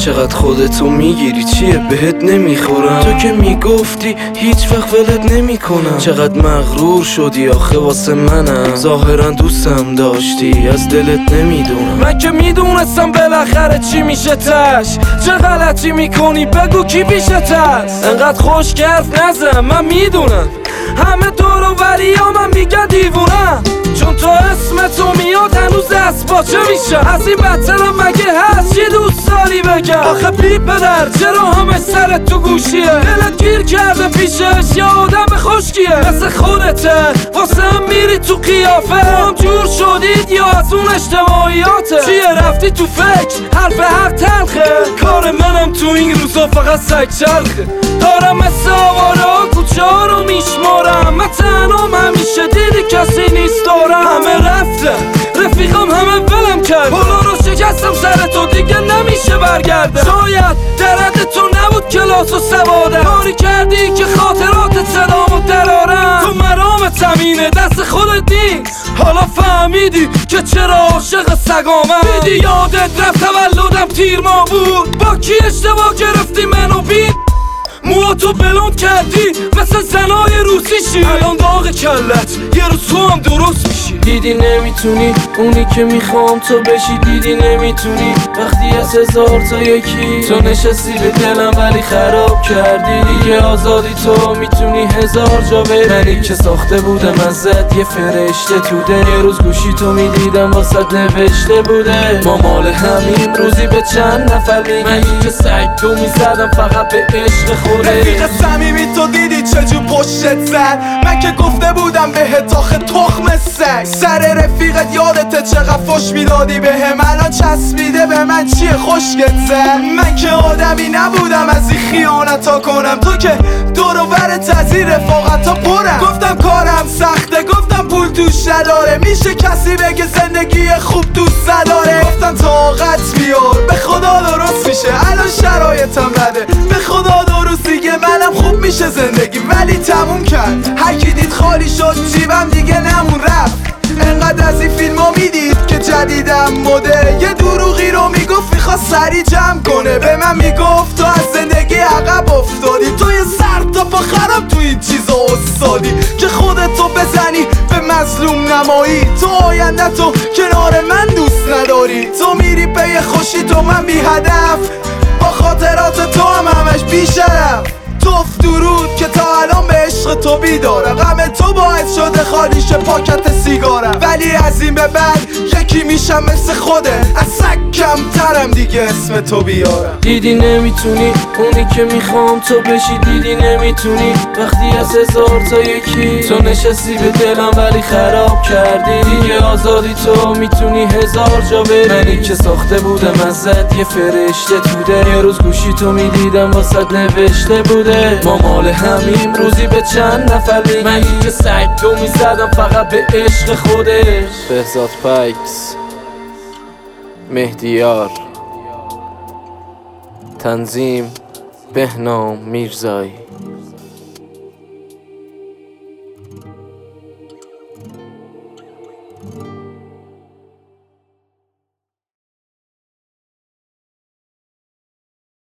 چقدر خودتو میگیری چیه بهت نمیخورم؟ تو که میگفتی هیچ وقت ولت نمیکنم. چقدر مغرور شدی آخه واسه منم. ظاهرا دوستم داشتی از دلت نمیدونم. من که میدونستم بالاخره چی میشه تش. چه غلطی میکنی بگو کی پیشت هست؟ انقدر خوش حرف نزن من میدونم همه دور و بریا من میگن دیوونم. چون تو اسم تو میاد هنوز دست باچه میشه. از این بدترم مگه هست چی دوست داری بگم؟ آخه بی پدر چرا همه سرت تو گوشیه؟ دلت گیر کرده پیشش یا آدم خشکیه؟ مثل خودته واسه هم میری تو قیافه. هم جور شدید یا از اون اشتباهیاته؟ چیه رفتی تو فکر حرف حق تلخه؟ کار منم تو این روزا فقط سگ چرخه. دارم مثل آوارا کوچه ها رو میشمارم. من تنام همیشه دیدی کسی نیست دارم. همه رفتن رفیقم همه ولم کرد. پولو رو شکستم سر تو دیگه نمیشه برگرده. شاید درد تو نبود کلاس و سوادم. کاری کردی که خاطرات صدامو درارم. تو مرامت همینه دست خودت نیست. حالا فهمیدی که چرا عاشق سگامم. دیدی یادت رفت تولدم تیر ما بود. با کی اشتباه گرفتی منو بید؟ موهاتو بلوند کردی مثل زنای روسیشی. الان داغ کلت یه روز تو هم درست میشی. دیدی نمیتونی اونی که میخوام تو بشی. دیدی نمیتونی وقتی از هزار تا یکی. تو نشستی به دلم ولی خراب کردی دیگه. آزادی تو میتونی هزار جا بری. منی که ساخته بودم ازت یه فرشته تو دل. یه روز گوشی تو میدیدم واسه نوشته بوده ما مال همین. روزی به چند نفر میگی منی که سگ تو میزدم فقط به عشق خودت. رفیق صمیمی تو دیدی چجور پشتت زد؟ من که گفته بودم بهت آخه تخم سگ. سر رفیقت یادته چقدر فش میدادی بهم. الان چسبیده به من چیه خوشگت زد؟ من که آدمی نبودم از این خیانتا کنم. تو که دور و برت از این رفاقتا پرم. گفتم کارم سخته گفتم پول توش نداره. میشه کسی بگه زندگی خوب دوست نداره؟ گفتم طاقت بیار به خدا درست میشه. الان شرایطم بده به خدا درست دیگه منم خوب میشه زندگی. ولی تموم کرد هر کی دید خالی شد جیبم دیگه نمون رفت. انقدر از این فیلم ها میدید که جدیدم مده. یه دروغی رو میگفت میخواست سری جمع کنه. به من میگفت تو از زندگی عقب افتادی. تو یه سر تا پا خراب تو این چیزا استادی که خودتو بزنی به مظلوم نمایی. تو آینده تو کنار من دوست نداری. تو میری پی خوشی تو من بی هدف. با خاطرات تو هم همش بی شرف. توف درود که تا الان به عشق تو بیدارم. غم تو باعث شده خالی شه پاکت سیگارم. ولی از این به بعد یکی میشم مثل خوده. از سگ کمترم دیگه اسم تو بیارم. دیدی نمیتونی اونی که میخوام تو بشی. دیدی نمیتونی وقتی از هزار تا یکی. تو نشستی به دلم ولی خراب کردی دیگه. آزادی تو میتونی هزار جا بری. منی که ساخته بودم ازت یه فرشته تو دل. یه روز گوشی تو میدیدم واسه نوشته بوده ما مال همیم. روزی به چند نفر میگی منی که سگ تو میزدم فقط به عشق خودش. بهزاد پایکس، مهدیار، تنظیم بهنام میرزایی.